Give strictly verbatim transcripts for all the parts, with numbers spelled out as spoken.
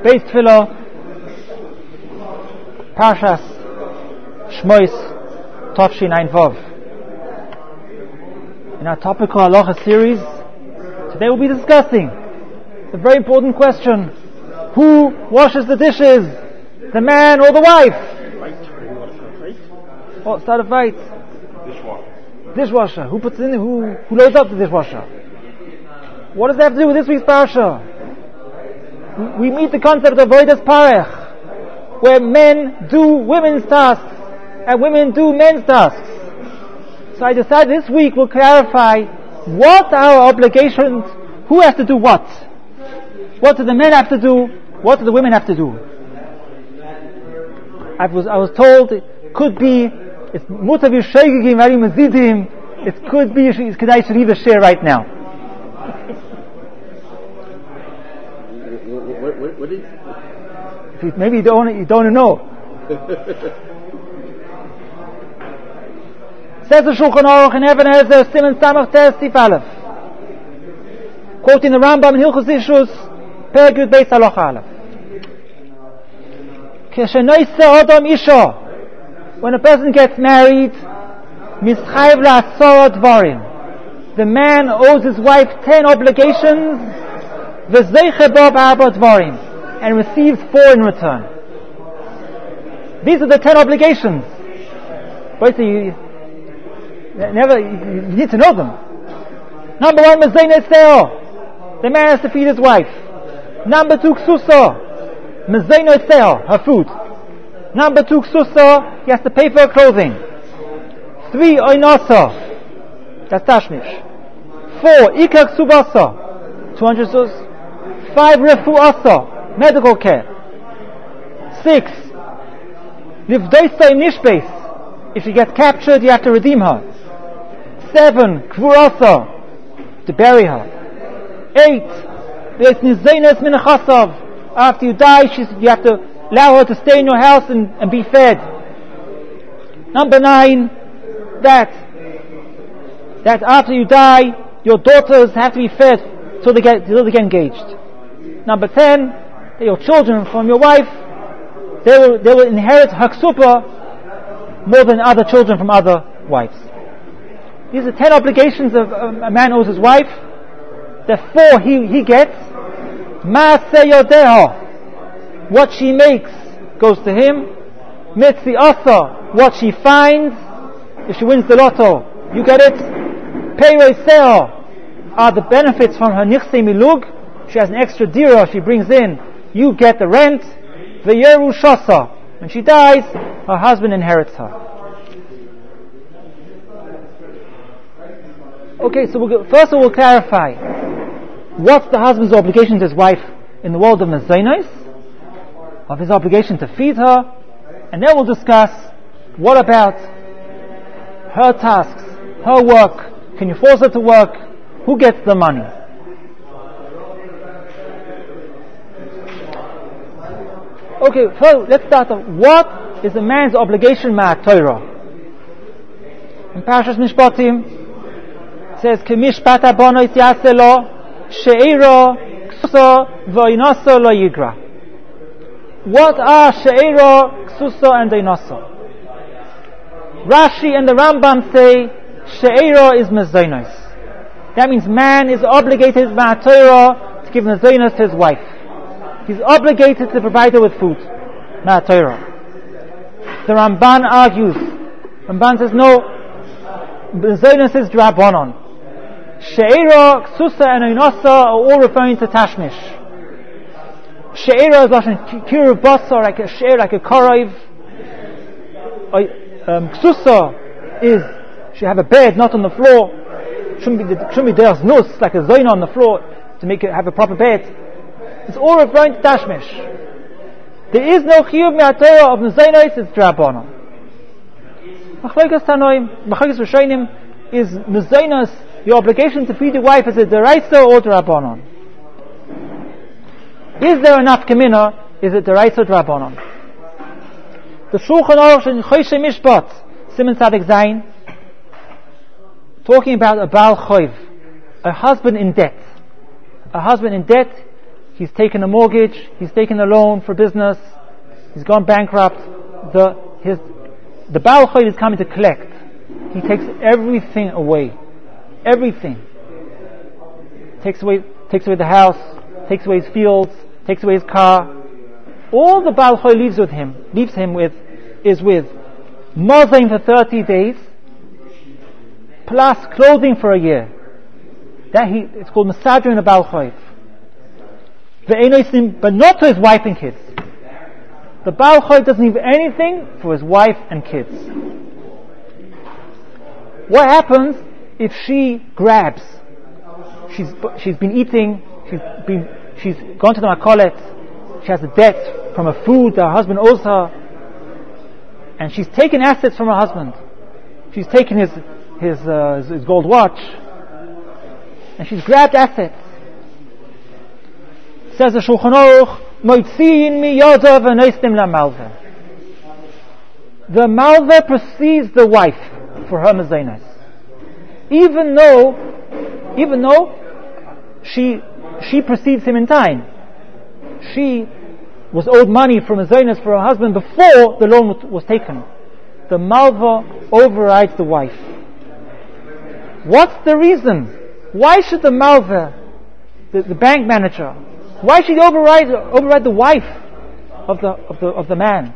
Beis Tefillah, Parshas Shmois, Tovshin Ein Vav. In our topical halacha series, today we'll be discussing the very important question: who washes the dishes, the man or the wife? Oh, start a fight. Dishwasher. Dishwasher. Who puts in? Who who loads up the dishwasher? What does that have to do with this week's parsha? We meet the concept of Avodas Parech, where men do women's tasks and women do men's tasks. So I decided this week we'll clarify what our obligations, who has to do what. What do the men have to do? What do the women have to do? I was I was told it could be it's mutar v'sheigigim v'arim mazidim. It could be Kedai should leave a share right now. What, what, what is? Maybe you don't you don't know. Says the Shulchan Aruch in Even Ezer Siman Samach Tes Sif Aleph, quoting the Rambam in Hilchos Ishus, Perek Yud Beis Halacha Aleph. K'shenoise Adam Isha, when a person gets married, Mischayv La'asor Dvarim, the man owes his wife ten obligations, V'zeiche Bo B'arba Dvarim, and receives four in return. These are the ten obligations. But you never you need to know them. Number one, Mezeinah Seo, the man has to feed his wife. Number two, Ksuso, Mezeinah Seo, her food. Number two, Ksuso, he has to pay for her clothing. Three, Oinoso, that's Tashmish. Four, Ikar Ksubaso, two hundred sus. Five, Refuaso, medical care. Six, Livdoisa in Nishbes, if she gets captured you have to redeem her. Seven, Kvurasa, to bury her. Eight, there's Nizenes Minachasov, after you die she's, you have to allow her to stay in your house and, and be fed. Number nine, that that after you die your daughters have to be fed till they get, till they get engaged. Number ten, that your children from your wife, they will, they will inherit Haksupa more than other children from other wives. These are ten obligations of um, a man owes his wife. The four he, he gets. Maaseh Yodeha, what she makes goes to him. Mitzi Asa, what she finds. If she wins the lotto, you get it. Peirei Seah are the benefits from her Nichsei Milug. She has an extra dira she brings in, you get the rent. V'yerushasa, when she dies, her husband inherits her. Okay, so we'll, first of all we'll clarify what's the husband's obligation to his wife in the world of Mezainos, of his obligation to feed her, and then we'll discuss what about her tasks, her work. Can you force her to work? Who gets the money? Okay, first let's start off. What is a man's obligation ma'at Torah? In Parashas Mishpatim, it says, "K'mishpat abonos yaseh lo, she'ero, ksuso, v'oinoso lo yigra." What are she'ero, ksuso, and oinoso? Rashi and the Rambam say she'ero is mezainos. That means man is obligated ma'at Torah to give mezainos to his wife. He's obligated to provide her with food. Ma'at Torah. The Ramban argues. Ramban says no. Mezainos is drabonon. She'era, Ksusa, and Oinosa are all referring to Tashmish. She'era is Lashon Kiruv Basar, like a she'er, like a korov. Um, Ksusa is she have a bed, not on the floor. Shouldn't be shouldn't be there's nus, like a zoina on the floor to make it have a proper bed. It's all referring to Tashmish. There is no chiyuv me'at Torah of Mezainos, it's drabonon. Machlokes Tanoim, Machlokes Rishonim, is Mezainos, the obligation to feed your wife, is it deraisa or drabonon? Is there enough kamina? Is it deraisa or drabonon? The Shulchan Aruch in Choshe Mishpat, Siman Tzadik Zayin, talking about a Baal Choiv, a husband in debt. A husband in debt, he's taken a mortgage, he's taken a loan for business, he's gone bankrupt, the his the Baal Chayil is coming to collect. He takes everything away. Everything. Takes away takes away the house, takes away his fields, takes away his car. All the Baal Chayil leaves with him, leaves him with, is with Mozaim for thirty days, plus clothing for a year. That he, it's called Masadra in a Baal Chayil. But not to his wife and kids. The Baal Chayil doesn't leave anything for his wife and kids. What happens if she grabs? She's she's been eating. She's been she's gone to the makolet. She has a debt from her food that her husband owes her, and she's taken assets from her husband. She's taken his his uh, his, his gold watch, and she's grabbed assets. Says the Shulchan Aruch, Moitziin mi yodav v'noistim la malva. The malva precedes the wife for her mezainas, even though, even though she she precedes him in time. She was owed money from mezainas for her husband before the loan was, was taken. The malva overrides the wife. What's the reason? Why should the malva, the, the bank manager, why should he override override the wife of the of the of the man?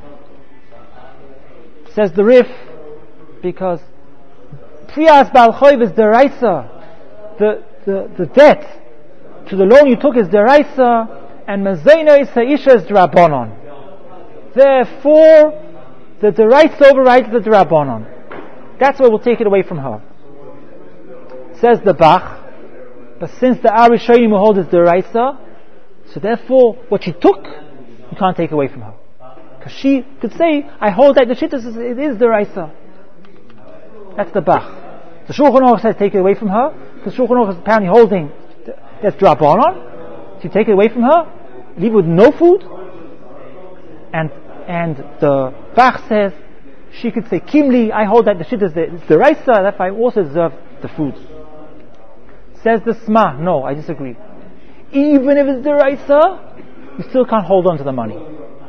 Says the Rif, because Prias Baal Chayil is deraisa. The the the debt to the loan you took is deraisa, and Mazaina is Ha'isha is Drabonon. Therefore, the deraisa overrides the Drabonon. That's why we'll take it away from her. Says the Bach, but since the Arishonim who hold is deraisa, so therefore, what she took, you can't take away from her. Because she could say, I hold that the shittas, it is the Raisa. That's the Bach. The Shulchan Aruch says take it away from her. The Shulchan Aruch is apparently holding, that's Drabanon. So you take it away from her, leave with no food. And and the Bach says, she could say, Kimli, I hold that the shittas, it's the Raisa, therefore I also deserve the food. Says the Sma, no, I disagree. Even if it's deraisa, you still can't hold on to the money.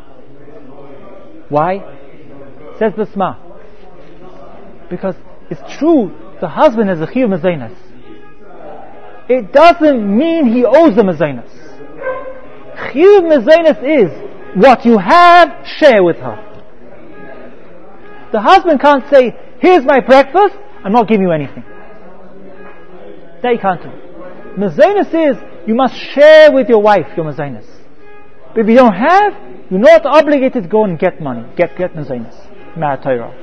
Why? Says the Sma. Because it's true, the husband has a chiyuv mezainas. It doesn't mean he owes the mezainas. Chiyuv mezainas is what you have, share with her. The husband can't say, here's my breakfast, I'm not giving you anything. That he can't do. Mezainas is, you must share with your wife your mezainas. But if you don't have, you're not obligated to go and get money, get get mezainas, Ma'at Torah.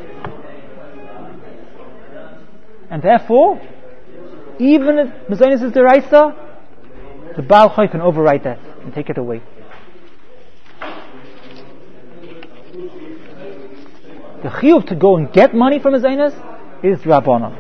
And therefore, even if mezainas is deraisa, the Baal Chayil can override that and take it away. The chiyuv to go and get money from mezainas is Rabbanon.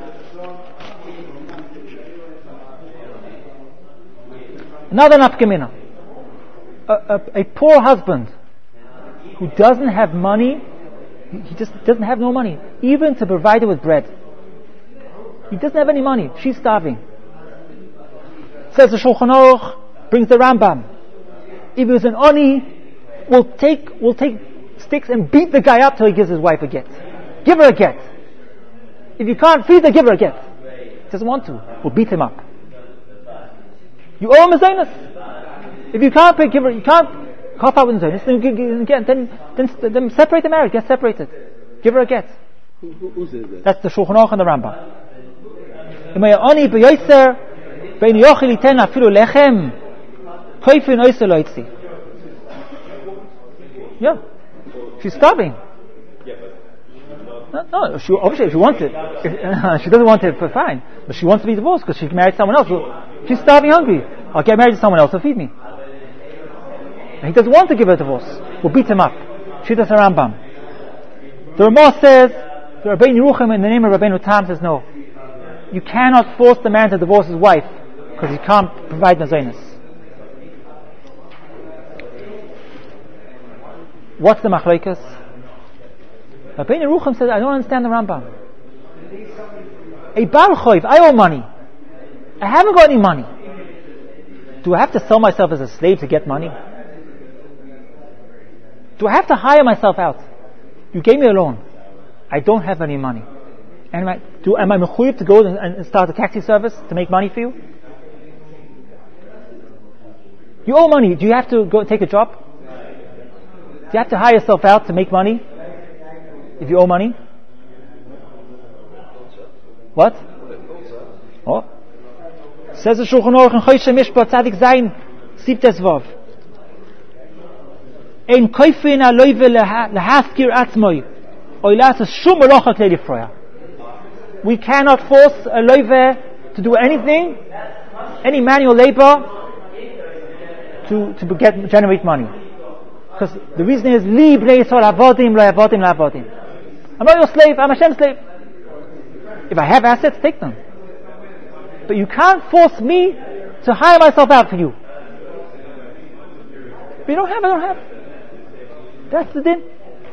Another nafkamina. A, a, a poor husband who doesn't have money, he just doesn't have no money, even to provide her with bread. He doesn't have any money. She's starving. Says the Shulchan Aruch, brings the Rambam. If he was an oni, we'll take we'll take sticks and beat the guy up till he gives his wife a get. Give her a get. If you can't feed her, give her a get. He doesn't want to. We'll beat him up. You owe him a zainas. If you can't pay, give her, you can't cough out with a zainas, then, then, then, then, then separate the marriage, get separated. Give her a get. Who, who, who's it? That's the Shulchan Aruch and the Rambam. Oni b'yoser, bein yochel iten afilu lechem, koifin oiser lo yitzi. Yeah. She's starving. No, no, she, obviously she wants it. If, uh, she doesn't want it, but fine. But she wants to be divorced because she married someone else. She's starving, hungry. I'll get married to someone else to feed me. And he doesn't want to give her a divorce. We'll beat him up. Shittas Rambam. The Ramah says, the Rabbeinu Yerucham in the name of Rabbeinu Tam says no. You cannot force the man to divorce his wife because he can't provide mezainas. What's the machlokes? Rabbeinu Yerucham says, I don't understand the Rambam. A Baal Chayil, I owe money. I haven't got any money. Do I have to sell myself as a slave to get money? Do I have to hire myself out? You gave me a loan. I don't have any money. Am I, do, am I mechuyev to go and, and start a taxi service to make money for you? You owe money. Do you have to go take a job? Do you have to hire yourself out to make money? If you owe money? What? Oh. Says the Shulchan Aruch in Choshe Mishpat Tzadik Zayin Sibtes Vav. Ein koifin a loive lehaskir atzmoi oilas shum melacha klei lifroya. We cannot force a loive to do anything, any manual labor, to to get generate money. Because the reason is li bnei Yisrael avodim lo avodim lo avodim. I'm not your slave. I'm Hashem's slave. If I have assets, take them. But you can't force me to hire myself out for you. If you don't have, I don't have. That's the din.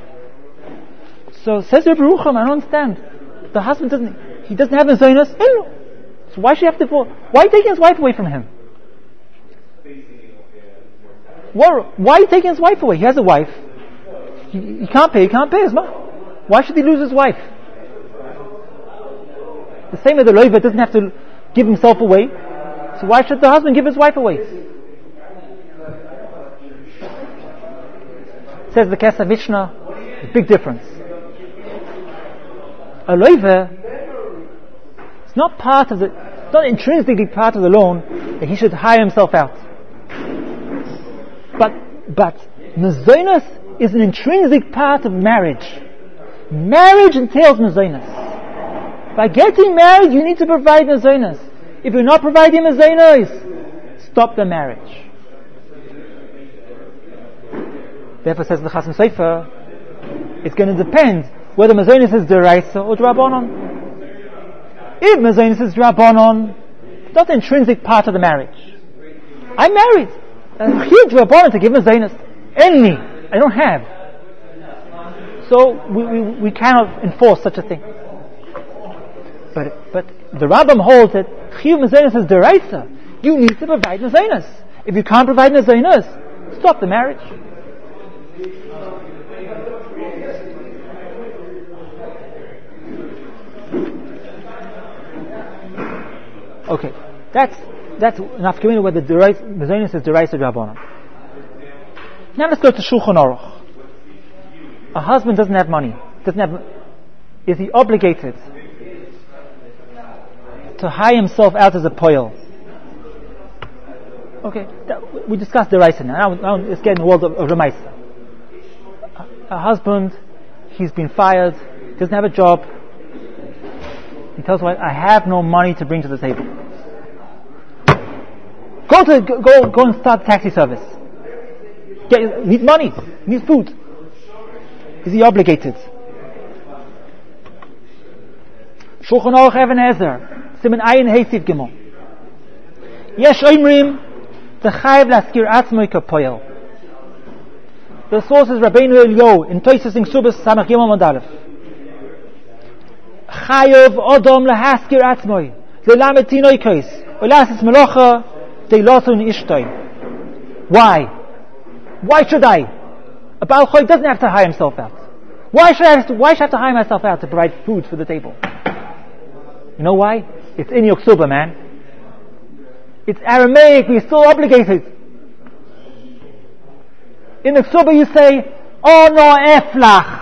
So says Rebbe Rucham, I don't understand. The husband doesn't, he doesn't have mezainos. So why should he have to? Why are you taking his wife away from him? What, why are you taking his wife away? He has a wife. He, he can't pay. He can't pay his money. Why should he lose his wife? The same way the loiva doesn't have to give himself away. So why should the husband give his wife away? Says the Kesef Mishnah, a big difference. A loiva is not part of the, it's not intrinsically part of the loan that he should hire himself out. But, but, mezainos is an intrinsic part of marriage. Marriage entails mezainos. By getting married, you need to provide mezainos. If you're not providing mezainos, stop the marriage. Therefore, says the Chasam Sofer, it's going to depend whether mezainos is deraisa or drabanon. If mezainos is drabanon, it's not the intrinsic part of the marriage. I'm married. A huge drabanon to give mezainos. Any, I don't have. So we, we we cannot enforce such a thing. But but the Rambam holds that chiyuv mezainos is deraisa. You need to provide mezainos. If you can't provide mezainos, stop the marriage. Okay, that's that's enough community where the mezainos is deraisa drabanan. Now let's go to Shulchan Aruch. A husband doesn't have money. Doesn't have. Is he obligated to hire himself out as a poil? Okay, that, we discussed the Raisa now. Now, now let's get in the world of, of Remaisa. A, a husband, he's been fired, doesn't have a job. He tells wife, I have no money to bring to the table. Go to go go, go and start a taxi service. Get, need money, need food. Is he obligated? Shulchan Aruch Even Ezer, Siman Ayin Heisiv Gimel. Yesh Oimrim, T'chayev laskir atzmoi kapoyel. The source is Rabbeinu Eliyahu in Toises in Ksubas Samach Gimel Modalef. Chayev Odom lahaskir atzmoi, le'lamet tinoikos, u'lasis melocha, de'losun ishtoi. Why? Why should I? A Baal Choy doesn't have to hire himself out. Why should I have to, why should I have to hire myself out to provide food for the table? You know why? It's in Yoksuba, man. It's Aramaic, we're still obligated. In Yoksuba you say, Ono Eflach.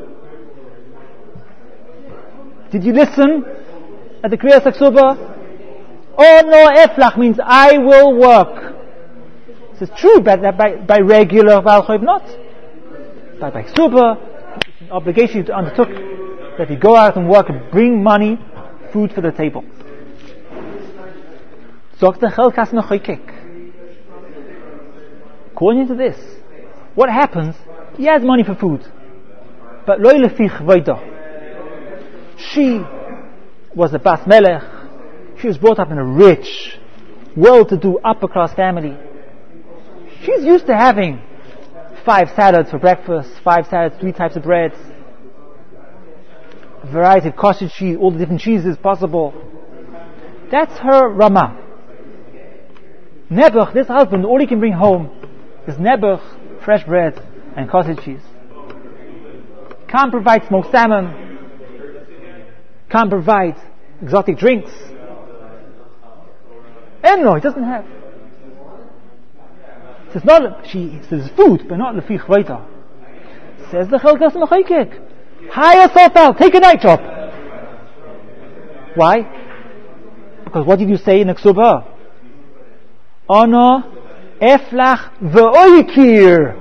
Did you listen at the Kriyas Yoksuba? Ono Eflach means I will work. This is true, but by, by regular Baal Choy not. But by Yoksuba, it's an obligation to undertook that you go out and work and bring money, food for the table. According to this, what happens? He has money for food, but lo lefich voida. She was a bas melech. She was brought up in a rich, well-to-do, upper-class family. She's used to having five salads for breakfast, five salads, three types of breads, a variety of kosher cheese, all the different cheeses possible. That's her Ramah. Nebuch, this husband, all he can bring home is nebuch, fresh bread, and cottage cheese. Can't provide smoked salmon. Can't provide exotic drinks. And no, he doesn't have. Says not, she says food, but not lefi chvaita. Says the Chelkas Mechayik. Hire yourself out, take a night job. Why? Because what did you say in the Ksuba? Ono eflach ve'oikir.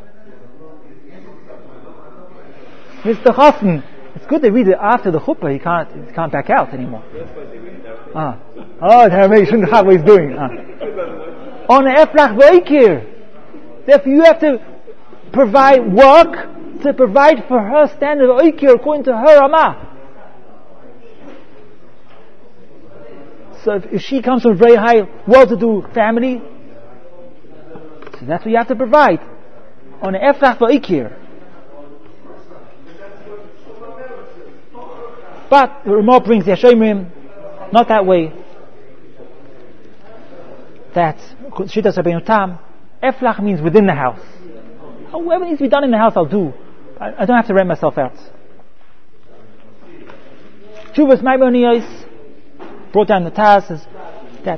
Mister Chassan, it's good they read it after the chuppah. He can't, he can't back out anymore. Ah, oh, the Rameh shouldn't have what he's doing. Ah. On eflach ve'ikir. Therefore, you have to provide work to provide for her standard of oikir according to her amah. So if, if she comes from a very high, well-to-do family, so that's what you have to provide. On eflach ve'ikir. But the Ramah brings the Yashomrim, not that way. That Shittas Rabbeinu Tam, eflach means within the house. Whatever needs to be done in the house, I'll do. I, I don't have to rent myself out. Chuvas Maimonides brought down the Taz says that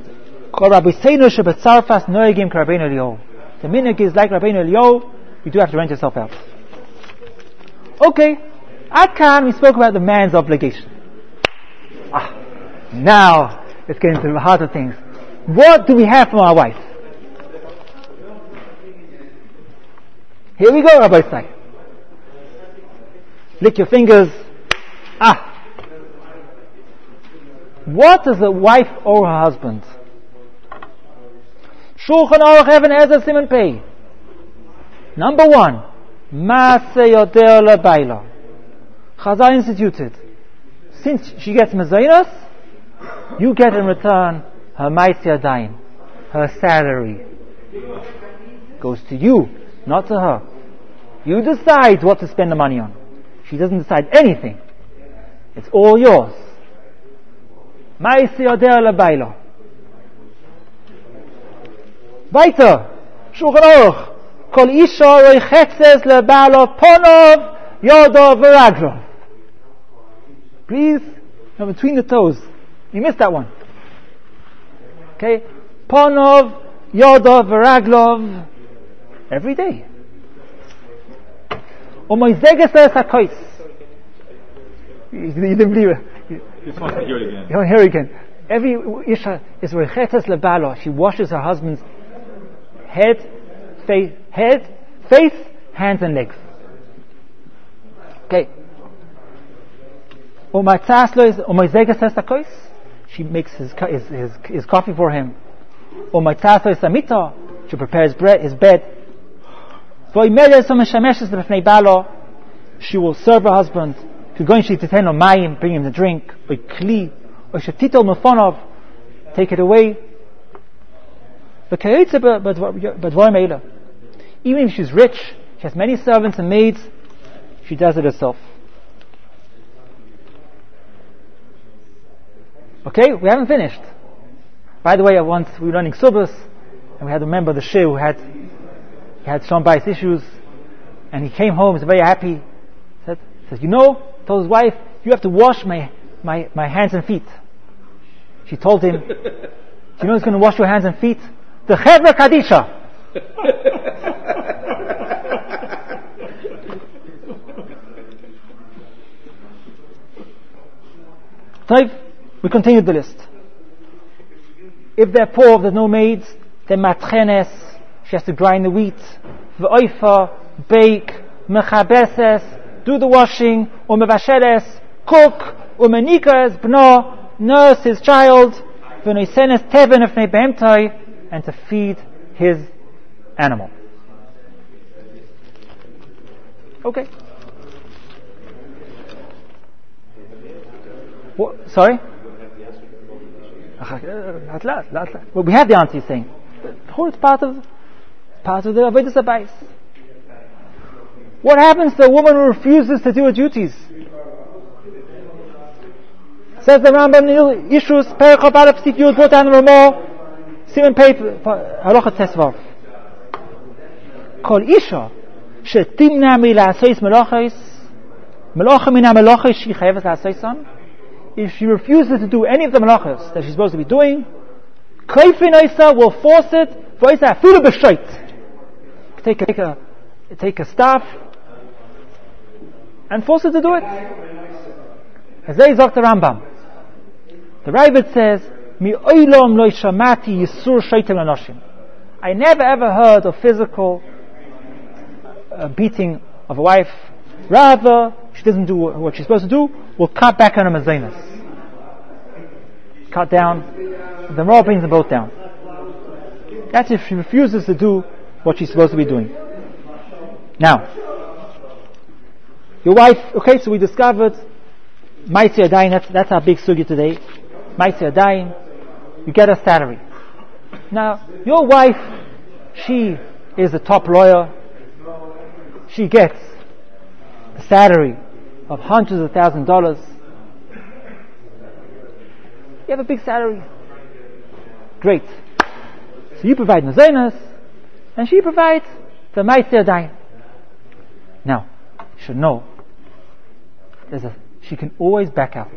the minhag is like Rabbeinu Eliyahu, you do have to rent yourself out. Okay, at Khan we spoke about the man's obligation. Ah, now let's get into the heart of things. What do we have from our wife? Here we go, Rabbi Sai. Lick your fingers. Ah. What does a wife owe her husband? Shulchan Aruch Even Ezer Siman Pei. Number one, Maaseh Yoder LeBaila. Chazal instituted. Since she gets mezainos, you get in return her Maaseh Yadayim, her salary. Goes to you, not to her. You decide what to spend the money on. She doesn't decide anything. It's all yours. Maaseh Yoder LeBaila. Weiter. Shulchan Aruch. Kol isha roichetzes lebalo ponov yodo v'raglo. Please, now between the toes. You missed that one. Okay? Ponov yodo v'raglo. Every day. Umoizeges es hakois. You didn't believe it. You just want to hear it again. You want to hear it again. Every isha is roichetzes lebalo. She washes her husband's head, face, head, face, hands and legs. Okay. She makes his, his, his, his coffee for him. She prepares bread, his bed. She will serve her husband. Bring him the drink. Take it away. Even if she's rich, she has many servants and maids, she does it herself. Okay, we haven't finished. By the way, once we were learning Subas, and we had a member of the Shir who had he had Shalom Bayis issues, and he came home, he was very happy. Said, says, you know, told his wife, you have to wash my, my, my hands and feet. She told him, do you know who's going to wash your hands and feet? The Chevra Kadisha. So we continue the list. If they're poor, if there's no maids, then matchenes, she has to grind the wheat, v'oifa, bake, mechabeses, do the washing, umevasheres, cook, umenikes, bno, nurse his child, v'noisenes teven efnei behemtai, and to feed his animal. Okay. What, sorry? Well, we have the answer, he's saying. The whole is part of part of the Avodas Habayis. What happens to a woman who refuses to do her duties? Says the Rambam Ishus Perikop Aleph Sif Yud brought down the Ramah. Siman Pei Halacha Tesvav. Kol Isha shetimna mila'asos melachos melacha min ha'melachos she chayavet la'asoson. If she refuses to do any of the melachos that she's supposed to be doing, Kaifin Isa will force it for Isa afilu b'shait. Take a, take a take a staff and force her to do it. As they sagt the Rambam. The Ravid says, Mi oilom lo shamati yisur shaitim lanoshim. I never ever heard of physical uh, beating of a wife. Rather, she doesn't do what she's supposed to do, we'll cut back on her mazaynus. Cut down. The Ramah brings them both down. That's if she refuses to do what she's supposed to be doing. Now, your wife, okay, so we discovered Maitzi Adayin, that's, that's our big sugya today. Maitzi Adayin, you get a salary. Now, your wife, she is a top lawyer. She gets a salary of hundreds of thousands of dollars. You have a big salary. Great. So you provide Nazanas, and she provides the Maitzi Adayin. Now, you should know, there's a, she can always back out.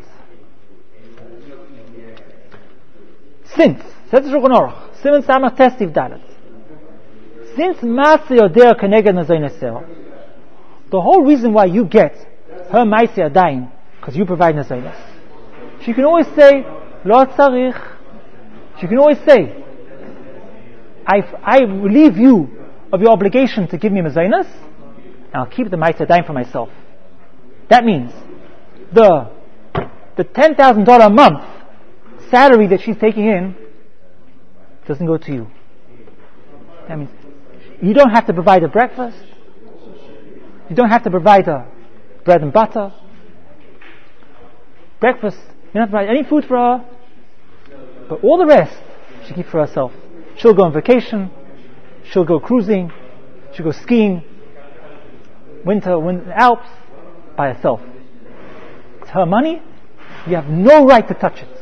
Since, says the Shulchan Aruch, Siman Samach Testiv Dalet, since Masi Yoder Keneged Nazayin Sel, the whole reason why you get her Maitzi Adayin, because you provide Nazayin, she can always say, Lo tzarich. She can always say, I, I relieve you of your obligation to give me Mazaynus, and I'll keep the Maitzi Adayin for myself. That means the the ten thousand dollars a month salary that she's taking in doesn't go to you. That means you don't have to provide a breakfast. You don't have to provide a bread and butter. Breakfast, you don't have to provide any food for her. But all the rest, she keeps for herself. She'll go on vacation. She'll go cruising. She'll go skiing. Winter, winter Alps, by herself. It's her money. You have no right to touch it.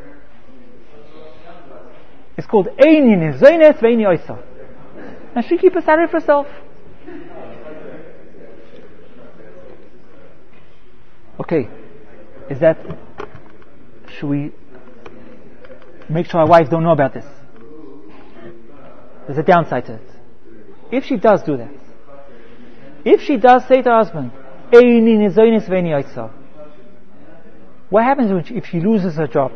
It's called Eini Nizoines Ve'eini Oisa. And she keeps her salary for herself. Okay. Is that... Should we make sure our wives don't know about this? There's a downside to it. If she does do that, if she does say to her husband, Eini Nizoines Ve'eini Oisa, what happens when she, if she loses her job?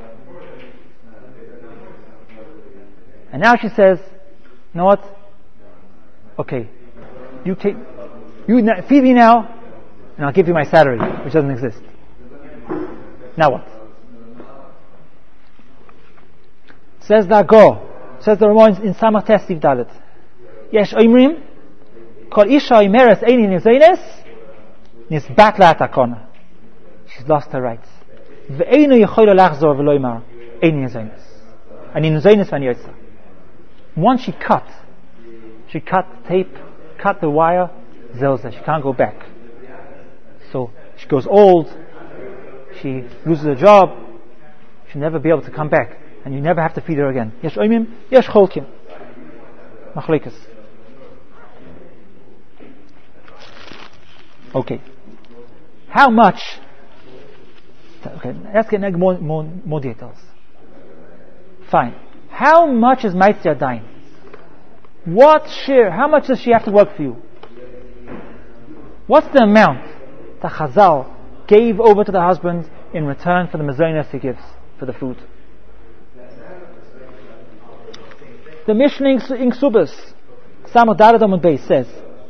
And now she says, you know what? Okay, you take, you feed me now, and I'll give you my salary, which doesn't exist. Now what? Says the Go, says the Ramah in Samach Testiv Dalet. Yesh oimrim, kol isha oimeres eini nizoines, nisbat la atakona. She's lost her rights. Ve'einu yechola lachzor v'lo yimar eini nizoines. Ani nizoines v'ani yotza. Once she cut, she cut the tape, cut the wire, zelza, she can't go back. So she goes old, she loses her job, she'll never be able to come back, and you never have to feed her again. Yesh oimim, yesh cholkim. Machlekas. Okay. How much? Okay, let's get more, more, more details. Fine. How much is Maitzi Adayin? What share? How much does she have to work for you? What's the amount that Chazal gave over to the husband in return for the mazonos he gives for the food? The Mishnah in Ksubas, Samach Dalet Amud Beis says,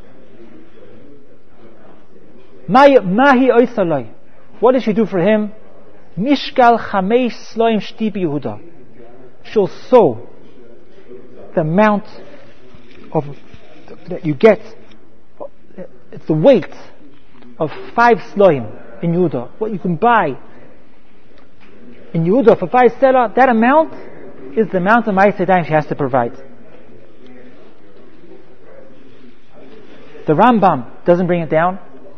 Mahi oisaloi. What did she do for him? Mishkal chamesh sloim shti b'Yehuda. She'll sow the amount of that you get. It's the weight of five sloim in Yehuda. What you can buy in Yehuda for five selah, that amount is the amount of Maitzi Adayin she has to provide. The Rambam doesn't bring it down.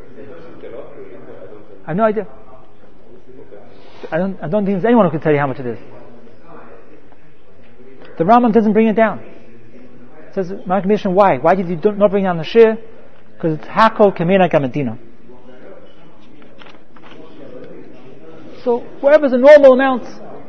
I have no idea. I don't, I don't think there's anyone who can tell you how much it is. The Rambam doesn't bring it down. It says, my commission, why? Why did you do not bring down the shir? Because it's Hakol Kamina Gamadina. So, whatever's a normal amount.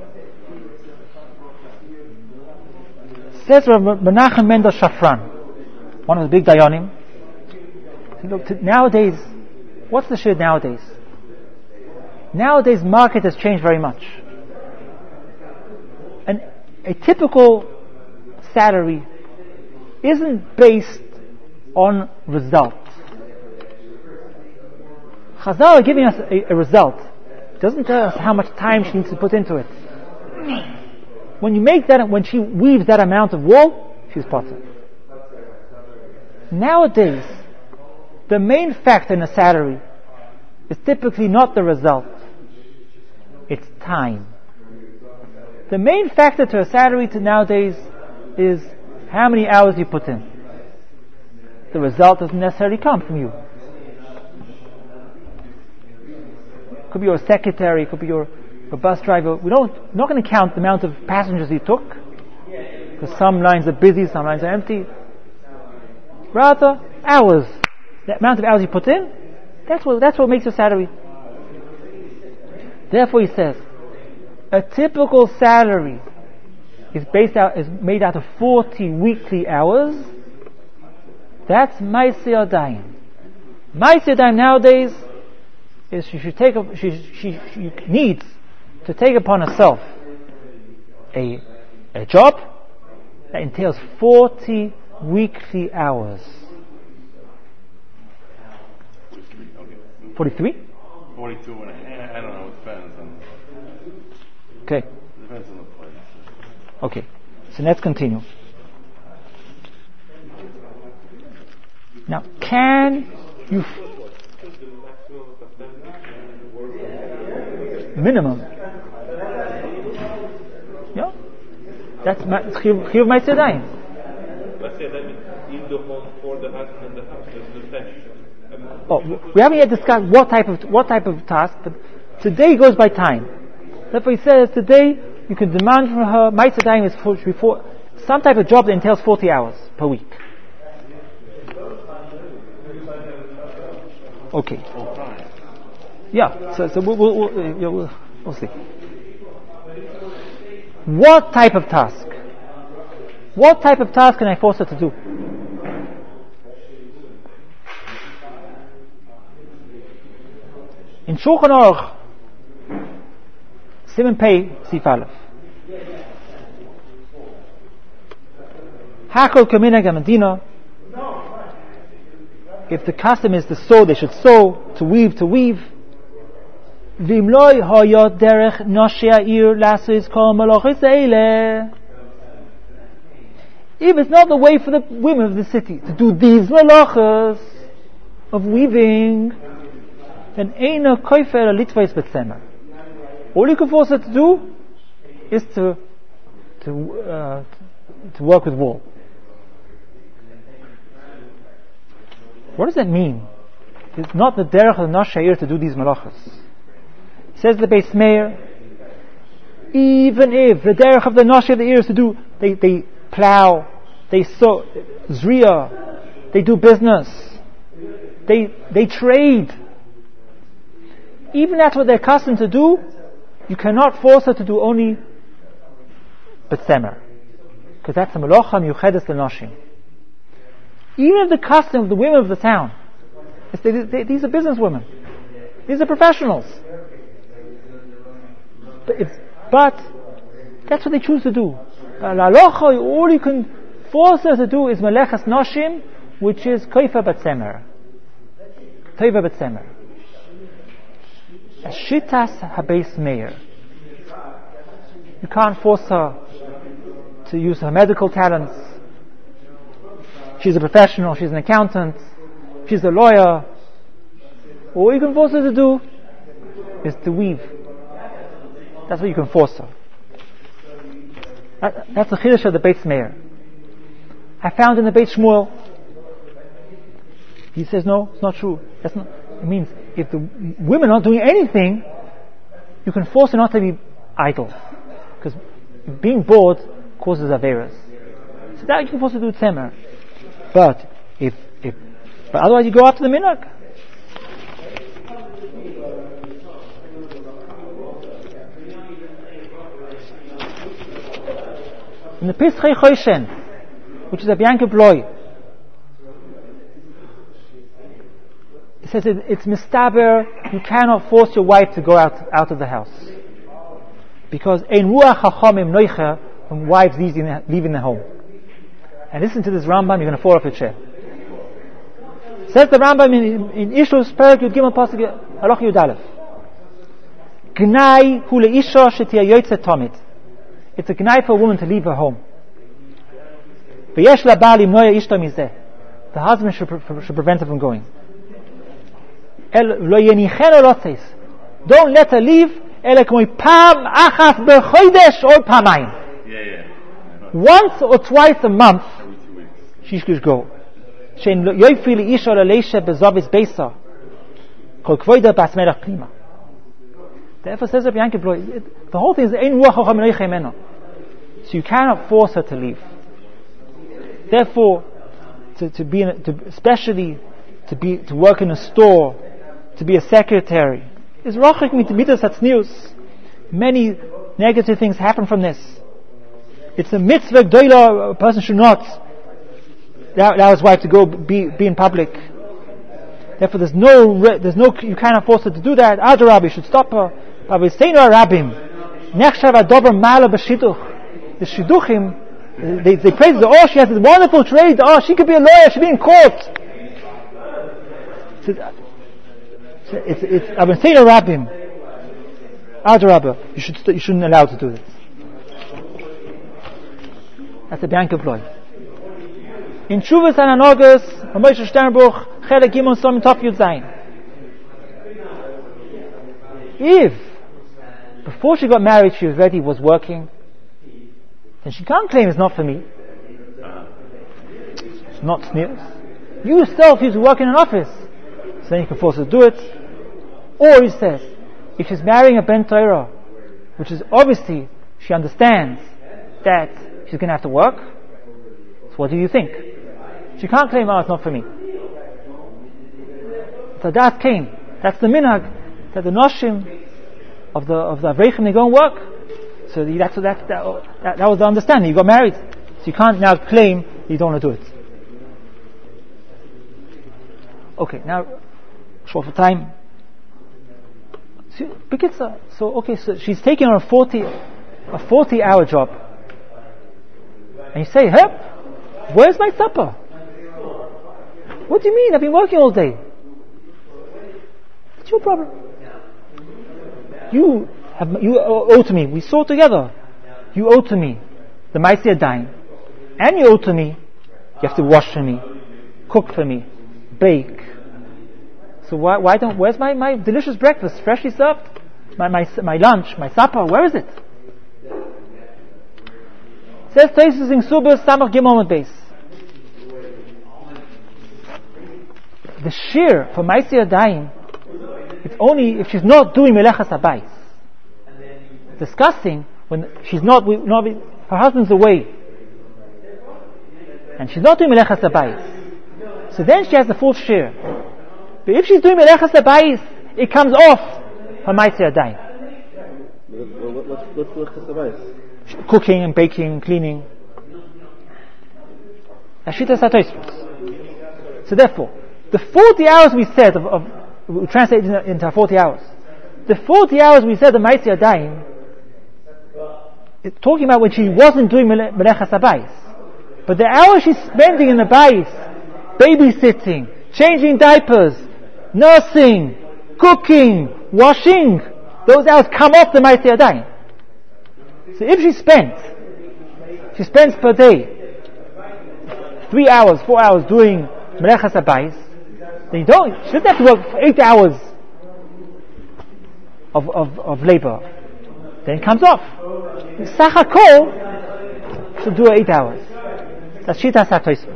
Says Rav Menachem Mendel Shafran, one of the big Dayanim. Look, to, nowadays, what's the shir nowadays? Nowadays, market has changed very much. And a typical salary isn't based on result. Chazal are giving us a, a result. It doesn't tell us how much time she needs to put into it. When you make that, when she weaves that amount of wool, she's potter. Nowadays, the main factor in a salary is typically not the result. It's time. The main factor to a salary to nowadays is how many hours you put in. The result doesn't necessarily come from you. Could be your secretary, could be your, your bus driver. We don't, we're not going to count the amount of passengers you took, because some lines are busy, some lines are empty. Rather, hours. The amount of hours you put in, that's what, that's what makes your salary. Therefore he says, a typical salary is based out, is made out of forty weekly hours. That's Maaseh Yadayim. Maaseh Yadayim nowadays is she should take a, she, she, she needs to take upon herself a, a job that entails forty weekly hours. forty-three? forty-two and a half. I don't know. It depends on. Okay. It depends on the place. Okay. So let's continue. Now, can you f- minimum? Yeah. That's Chiyuv Maaseh Yadayim. Maaseh Yadayim is in the home for the husband and the house. There's no tension. Oh, we haven't yet discussed what type of what type of task, but today goes by time. Therefore, he says today you can demand from her Maaseh Yadayim is for, before some type of job that entails forty hours per week. Okay. Yeah. So, so we'll, we'll, we'll, yeah, we'll, we'll see. What type of task? What type of task can I force her to do? In Shulchan Aruch, Siman Pei Sif Aleph, Hakol Kaminag Medina. If the custom is to sew, they should sew. To weave, to weave. V'im lo hayot derech noshei ha'ir lasos kol malachos eileh. If it's not the way for the women of the city to do these malachos of weaving, then eina koifer litvais betzemer. All you can force her to do is to to uh, to work with wool. What does that mean? It's not the derech of the Noshei to do these malachos. Says the Beis Meir, even if the derech of the Noshei is to do, they, they plow, they sow, zriya, they do business, they they trade. Even that's what they're accustomed to do, you cannot force her to do only betzemer, because that's a malacha miyuchedes l'noshim. Even if the custom of the women of the town is they, they, these are businesswomen, these are professionals, but, if, but that's what they choose to do. L'alocha, all you can force her to do is melechas noshim, which is koifa betzemer, toiva betzemer. Shitas habeis meir. You can't force her to use her medical talents. She's a professional, she's an accountant, she's a lawyer. All you can force her to do is to weave. That's what you can force her. That, that's the chiddush of the Beis Meir. I found in the Beit Shmuel, he says no, it's not true. That's not. It means if the women are not doing anything, you can force her not to be idle, because being bored causes averas. So that you're supposed to do tzemer. But if if but otherwise you go after the minhag. In the Pischei Choshen, which is a Bianca Bloy, it says it, it's mistaber, you cannot force your wife to go out out of the house. Because ein ruach chachamim noicha, from wives leaving the, leaving the home. And listen to this Rambam, you're going to fall off your chair. Says the Rambam in, in Ishus Perak Yud Gimel Pasuk Halach Yud Aleph. Gnai hu leisha shetia yotzet tamid. It's a gnai for a woman to leave her home. V'yesh labal imnoya ishta mizeh. The husband should, pre- should prevent her from going. El lo yenicheno lotzes. Don't let her leave. Ele k'moi pam achas b'chodesh or pamayim. Yeah, yeah. Once or twice a month, she should go. Shein yoyfi leisha leleisha bezovis beisa. Kol kvoida bas melech prima. Therefore, says Rabbi Yankiv Bloy, the whole thing is ein ruach chacham noicha imeno. So you cannot force her to leave. Therefore, to, to be in a, to, especially to be to work in a store, to be a secretary, is rachik midas hatznius. Many negative things happen from this. It's a mitzvah gdoila. A person should not allow his wife to go be be in public. Therefore, there's no there's no you cannot force her to do that. Adrabbi should stop her. But we say no Rabbim. Nechshav adover mala b'shidduch. The shidduchim. They, they praise her, oh, she has this wonderful trade, oh, she could be a lawyer, she could be in court. So, so it's, it's, I've been saying to Rabbim, Adrabah, you, should, you shouldn't allow to do this. That's a Bianca Ploy. In Shuvas and Anogas, Moshe Sternbuch, Chelek Gimon Som Top Yud Zayin. If, before she got married, she already was working, then she can't claim it's not for me. It's not sneers. You yourself used to work in an office, so then you can force her to do it. Or he says, if she's marrying a Ben Torah, which is obviously she understands that she's going to have to work, so what do you think? She can't claim, oh, it's not for me. So that came. That's the minhag that the noshim of the of the Avreichim, they go and work. So the, that's that, that that that was the understanding. You got married, so you can't now claim you don't want to do it. Okay, now short for time. So, because, uh, so okay, so she's taking on a forty a forty hour job, and you say, "Hey, where's my supper? What do you mean? I've been working all day." What's your problem? You have you owe to me. We saw together. You owe to me the Ma'aseh Yadayim, and you owe to me. You have to wash for me, cook for me, bake. So why why don't? Where's my, my delicious breakfast, freshly served? My my my lunch, my supper. Where is it? Says Tosfos in Subas Samach Gimel Beis. The shear for Ma'aseh Yadayim, it's only if she's not doing Melechas Habayis. Discussing when she's not, not her husband's away, and she's not doing Melechas Habayis. So then she has the full shear. But if she's doing Melechas Habayis, it comes off her Ma'aseh Yadayim. What's Melechas Habayis? Cooking and baking and cleaning. Ashita Satosfos. So therefore, the forty hours we said of, of we translate it into forty hours. The forty hours we said of Ma'aseh Yadayim, it's talking about when she wasn't doing Melechas Habayis. But the hours she's spending in the bayis, babysitting, changing diapers, nursing, cooking, washing, those hours come off the Ma'aseh Yadayim. So if she spends, she spends per day three hours, four hours doing Melechas Habayis, then you don't, she doesn't have to work for eight hours of, of, of labor. Then it comes off. Sachakol should do eight hours. That's Shitas HaTosfos.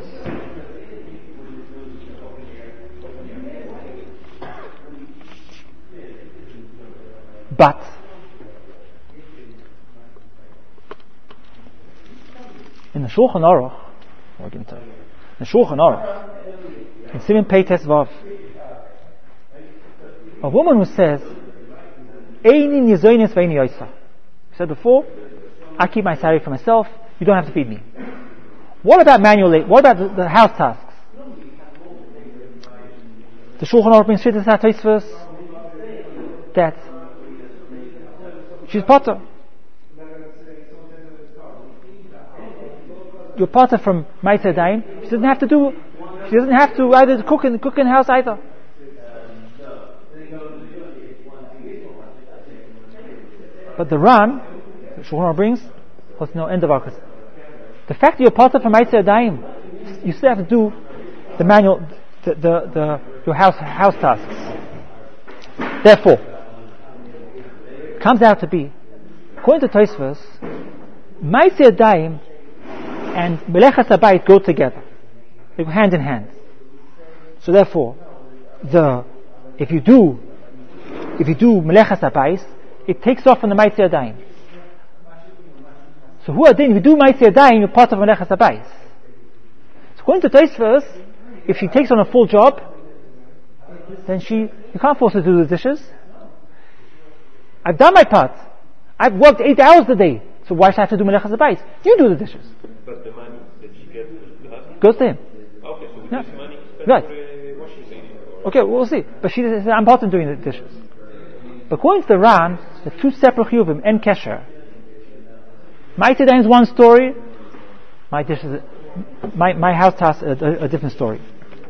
But Shulchan Aruch, we're going to tell you. The Shulchan Aruch, in Siman Pei Tes Vav, a woman who says, Eini nizoines ve'eini yoisa. I said before, I keep my salary for myself, you don't have to feed me. What about manual labor? What about the, the house tasks? The Shulchan Aruch brings Shittas HaTosfos that she's potter. You're potter from Ma'aser Daim. She doesn't have to do. She doesn't have to either cook in cook in the house either. But the Ran, the Shulchan Aruch brings, was no end of our. The fact that you're potter from Ma'aser Daim, you still have to do the manual, the the, the your house house tasks. Therefore, comes out to be, according to Tosfos, Ma'aser Daim and Melechas Habayit go together. They go hand in hand. So therefore, the if you do if you do Melechas Habayit, it takes off from the Ma'aser Daim. So who are then? If you do Ma'aser Daim, you're part of Melechas Habayit. So according to Tosfos, if she takes on a full job, then she you can't force her to do the dishes. I've done my part. I've worked eight hours a day. So why should I have to do Melechas Habayit? You do the dishes. But the money that she gets to the husband goes to him. Okay, so Yeah. this money spent Right. for uh, washing machine. Okay, we'll see. But she says, I'm part of doing the dishes. But according to the Ran, the two separate chiyuvim and kesher. Ma'aser Daim is one story. My dishes, my my house task a, a, a different story.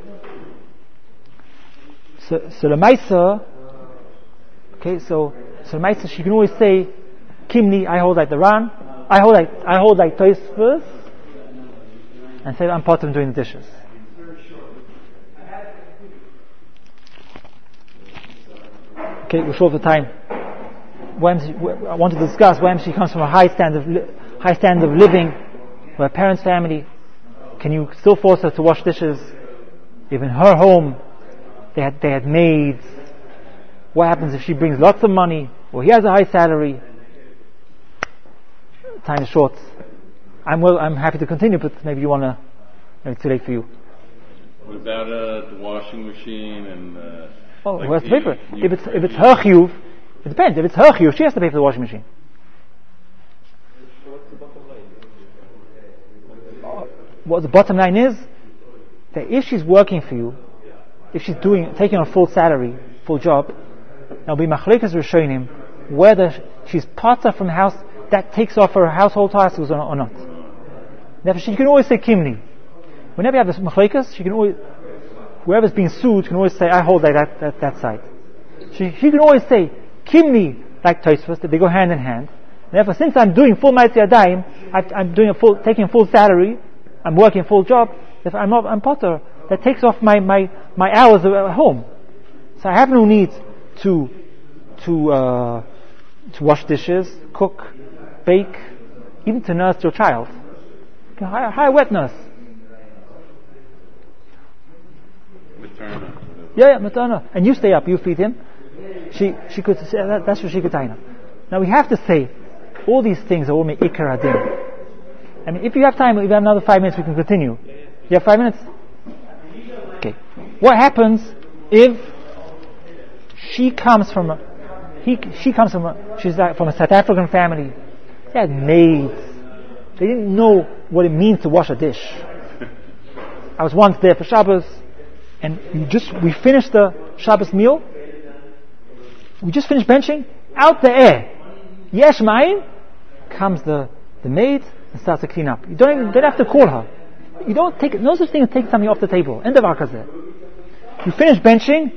So, so the Ma'aser, okay, so so the Ma'aser, she can always say, Kimni, I hold like the Ran, I hold like I hold like Tosfos, and say I'm part of doing the dishes. Okay, we're short for time. When she, I want to discuss when she comes from a high standard of li- high standard of living, where parents' family, can you still force her to wash dishes? Even her home, they had they had maids. What happens if she brings lots of money, or he has a high salary? Time is short. I'm well. I'm happy to continue, but maybe you want to. Maybe it's too late for you. What about uh, the washing machine and? Uh, Oh, like who has to pay for it? you- If it's if it's her chiyuv, it depends. If it's her chiyuv, she has to pay for the washing machine. So what's the bottom line? What the bottom line is, that if she's working for you, if she's doing taking on a full salary, full job, there'll be machlekes rishonim whether she's parta from the house that takes off her household tasks or, or not. Therefore, she can always say kimni. Whenever you have this machlekes, she can always, whoever's being sued can always say, I hold like that that, that side. She, she can always say kimni like Tosfos, that they go hand in hand. Therefore, since I'm doing full Ma'aser Daim, I'm doing a full, taking a full salary, I'm working a full job. If I'm not, I'm potter, that takes off my, my, my hours at home. So I have no need to to uh, to wash dishes, cook, bake, even to nurse your child. You can hire, hire a wet nurse. Materna. Yeah, yeah, matana. And you stay up, you feed him. She she could say that, that's what she could tell. Now we have to say, all these things are all me'ikar adin. I mean, if you have time, if you have another five minutes, we can continue. You have five minutes? Okay. What happens if she comes from a, he, she comes from a, she's like from a South African family. They had maids. They didn't know what it means to wash a dish. I was once there for Shabbos, and we just, we finished the Shabbos meal. We just finished benching. Out the air. Yesh ma'in, comes the, the maid and starts to clean up. You don't even, don't have to call her. You don't take, no such thing as take something off the table. End of Akazeh. You finish benching,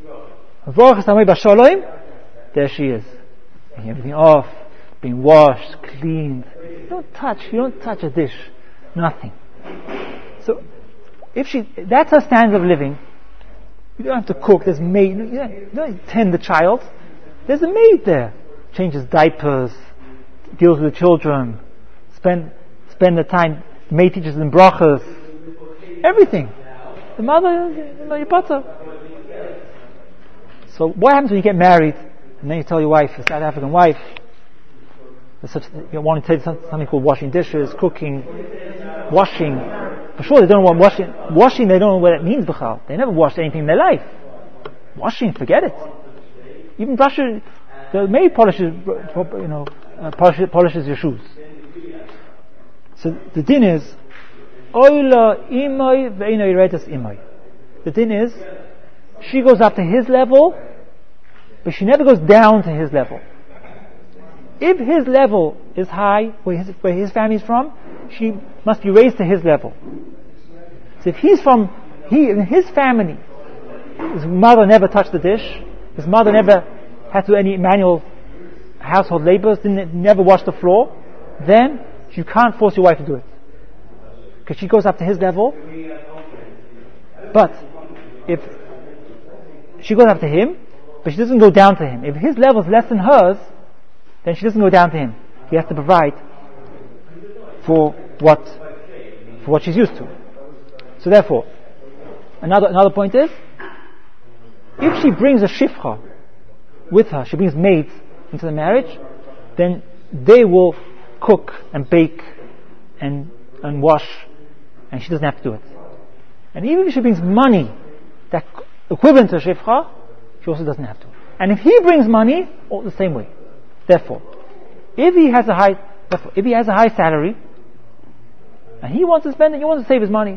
there she is. Taking everything off, being washed, cleaned. You don't touch, you don't touch a dish. Nothing. So, if she, that's her standard of living, you don't have to cook, there's maid, you don't, you don't tend the child. There's a maid there. Changes diapers, deals with the children, spend, spend the time, the maid teaches them brachas, everything. The mother, you know, your butter. So what happens when you get married, and then you tell your wife, your South African wife, you want to take something called washing dishes, cooking, washing. For sure, they don't know what washing. Washing, they don't know what it means. B'chal. They never washed anything in their life. Washing, forget it. Even brushes, the maid polishes, you know, uh, polishes, polishes your shoes. So the din is, oila imay ve'inay redas imay. The din is, she goes up to his level, but she never goes down to his level. If his level is high, where his, where his family is from, she must be raised to his level. So if he's from, he, in his family, his mother never touched the dish, his mother never had to do any manual household labors, didn't never wash the floor, then you can't force your wife to do it. Because she goes up to his level. But if she goes up to him, but she doesn't go down to him, if his level is less than hers, then she doesn't go down to him. He has to provide for what for what she's used to. So therefore, another another point is, if she brings a shifcha with her, she brings maids into the marriage, then they will cook and bake and and wash, and she doesn't have to do it. And even if she brings money, that equivalent to a shifcha, she also doesn't have to. And if he brings money, all the same way. Therefore, if he has a high, therefore, if he has a high salary, and he wants to spend it, he wants to save his money,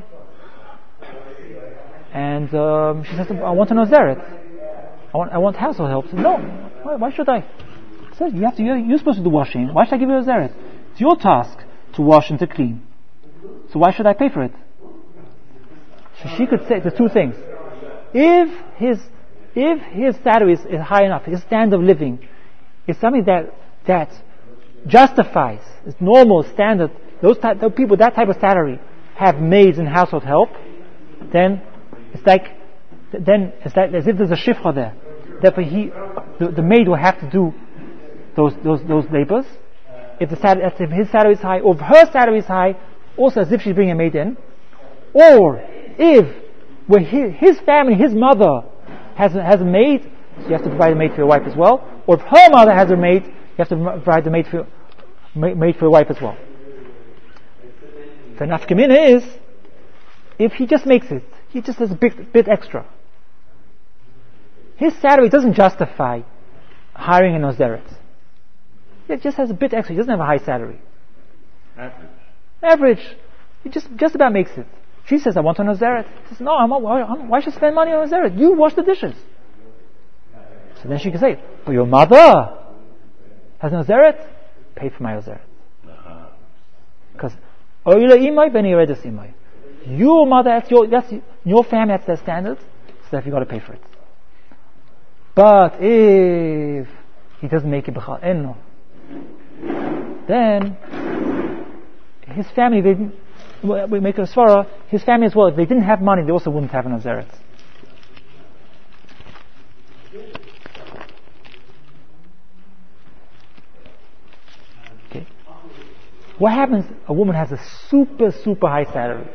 and um, she says, "I want to know Zeret. I want, I want household help." So, no, why, why should I? He says, "You have to. You're, you're supposed to do washing. Why should I give you a Zeret? It's your task to wash and to clean. So why should I pay for it?" So she could say, "There's two things. If his, if his salary is, is high enough, his standard of living is something that that justifies, is normal, standard. Those, type, those people, that type of salary, have maids and household help. Then it's like, then it's like as if there's a shifcha there. Therefore, he, the, the maid will have to do those those those labors. If the salary, if his salary is high, or if her salary is high, also as if she's bringing a maid in. Or if where his, his family, his mother has a, has a maid, so you have to provide a maid for your wife as well. Or if her mother has a maid, you have to provide the maid for maid for your wife as well. The nafkamina is, if he just makes it, he just has a bit, bit extra. His salary doesn't justify hiring an ozeret. He just has a bit extra. He doesn't have a high salary. Average. Average. He just just about makes it. She says, "I want an ozeret." He says, "No, I'm not, why, I'm, why should I spend money on ozeret? You wash the dishes." So then she can say, "But your mother has an ozeret. Pay for my ozeret." Because oila imay beni redas imay. Your mother, that's your that's your family, that's their standards. So therefore you got to pay for it. But if he doesn't make it b'chal enno, then his family, they didn't, we make a svara, his family as well, if they didn't have money, they also wouldn't have an ozeret. Okay. What happens? A woman has a super, super high salary.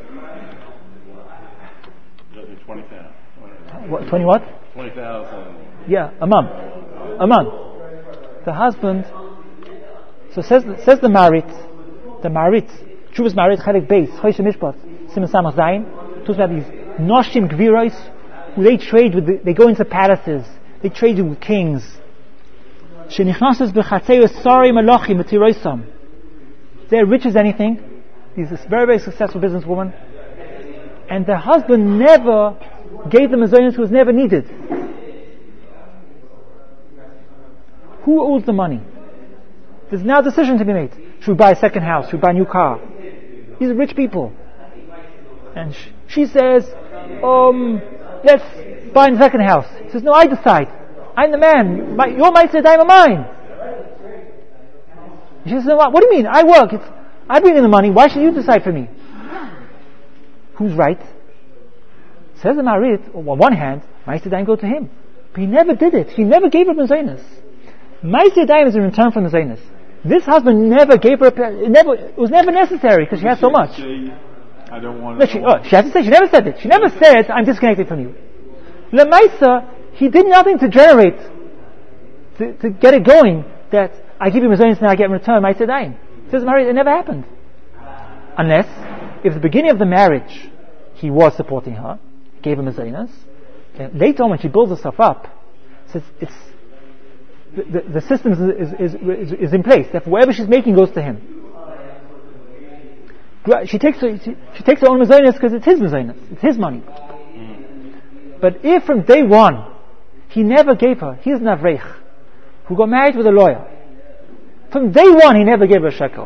Twenty thousand. What, twenty what? Twenty thousand. Yeah, a month. A month. The husband. So says says the Marit, the Marit, Chuvas Marit Chalek Beis Chosh Mishpat Siman Samach Zayin, talks about these Noshim Gviros who they trade with. The, they go into palaces. They trade with kings. Shenichnases b'chatzei Sari Malachim Matiroisam. They're rich as anything. He's a very very successful businesswoman, and the husband never gave them a zonos who was never needed. Who owes the money? There's now a decision to be made. Should we buy a second house? Should we buy a new car? These are rich people. And sh- she says, um, let's buy a second house. He says, no, I decide. I'm the man. My, your mind says I'm a mine. She says, what, what do you mean? I work. It's, I bring in the money. Why should you decide for me? Who's right? Says the Marit, on one hand, Ma'aseh Dayan go to him. But he never did it. He never gave her Mezainis. Ma'aseh Dayan is in return for Mezainis. This husband never gave her a, it never, it was never necessary because she had so much. I don't want No, she, oh, she has to say, she never said it. She never said, I'm disconnected from you. Lemaisa, he did nothing to generate, to, to get it going, that I give you Mazonis and I get in return my Sedayim. Says married, it never happened. Unless, if at the beginning of the marriage, he was supporting her, gave her Mazonis, and later on when she builds herself up, says it's, the, the, the system is, is, is, is in place. Therefore, whatever she's making goes to him. She takes her, she, she takes her own Mazonis because it's his Mazonis. It's his money. But if from day one, he never gave her, he's an Avreich, who got married with a lawyer. From day one, he never gave her a shekel.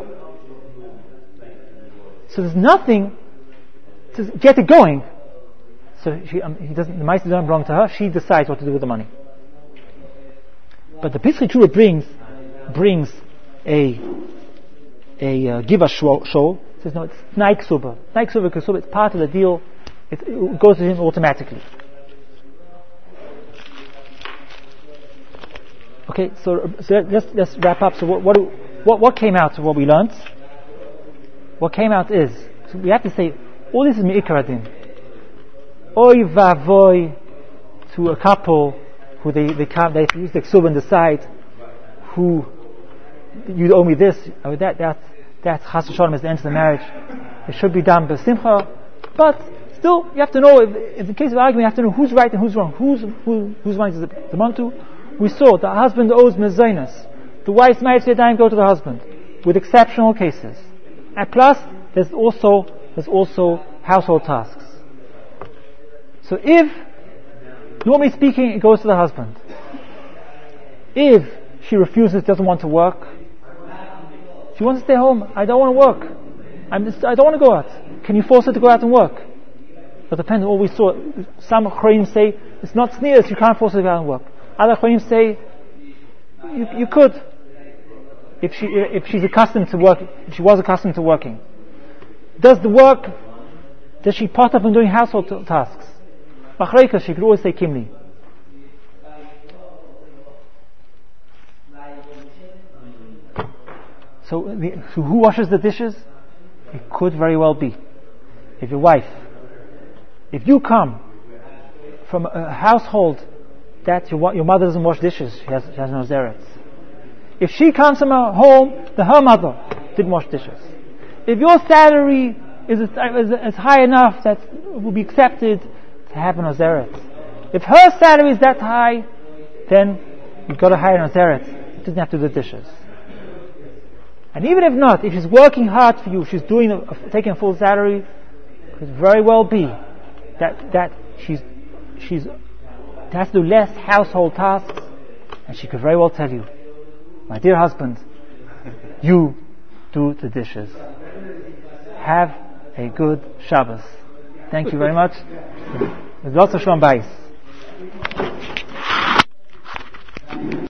So there's nothing to get it going. So she, um, he doesn't, the mice doesn't belong to her. She decides what to do with the money. But the Pischei Teshuva brings brings a a uh, giva shol. Says no, it's Tnai Ksuba. Tnai Ksuba because it's part of the deal. It, it goes to him automatically. Okay, so, so let's let's wrap up. So what what what, what came out of what we learned? What came out is, so we have to say, all this is Me'ikar Adin. Oy vavoy to a couple who they they come they use the ksuba and decide who you owe me this or that that that chas v'shalom is the end of the marriage. It should be done b'simcha, but still you have to know if, if in case of argument you have to know who's right and who's wrong. Who's who whose money does it belong to? We saw the husband owes mezainas. The wife's marriage time go to the husband, with exceptional cases. And plus, there's also there's also household tasks. So if, normally speaking, it goes to the husband. If she refuses, doesn't want to work, she wants to stay home. I don't want to work. I'm just, I don't want to go out. Can you force her to go out and work? But depends on what we saw. Some Chachamim say it's not sneers. You can't force her to go out and work. Other Chachamim say you, you could, if she if she's accustomed to work. If she was accustomed to working, does the work? Does she part up in doing household t- tasks? Machreka, she could always say kimli. So, the, so who washes the dishes? It could very well be if your wife. If you come from a household that your, your mother doesn't wash dishes, she has, she has no zeretz. If she comes from a home that her mother didn't wash dishes. If your salary is, is, is high enough that it will be accepted to have an ozeret. If her salary is that high, then you've got to hire an ozeret. It doesn't have to do the dishes. And even if not, if she's working hard for you, she's doing a, taking a full salary, it could very well be that that she's she's has to do less household tasks, and she could very well tell you, my dear husband, you do the dishes. Have a good Shabbos. Thank you very much. With lots of shalom bayis.